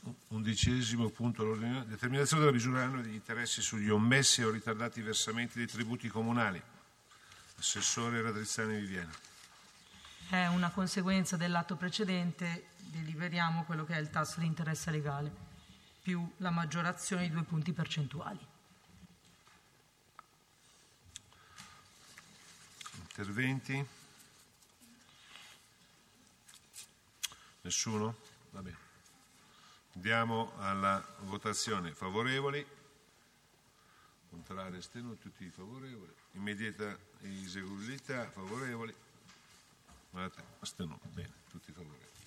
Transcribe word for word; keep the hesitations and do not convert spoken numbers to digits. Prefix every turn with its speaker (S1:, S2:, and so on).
S1: Undicesimo punto all'ordine, determinazione della misura annua degli interessi sugli omessi o ritardati versamenti dei tributi comunali. Assessore Radrizzani Viviana.
S2: È una conseguenza dell'atto precedente, deliberiamo quello che è il tasso di interesse legale, più la maggiorazione di due punti percentuali.
S1: Interventi? Nessuno? Va bene. Andiamo alla votazione. Favorevoli? Contrari, astenuti, tutti favorevoli. Immediata eseguibilità, favorevoli? Guardate, astenuti, bene, tutti favorevoli.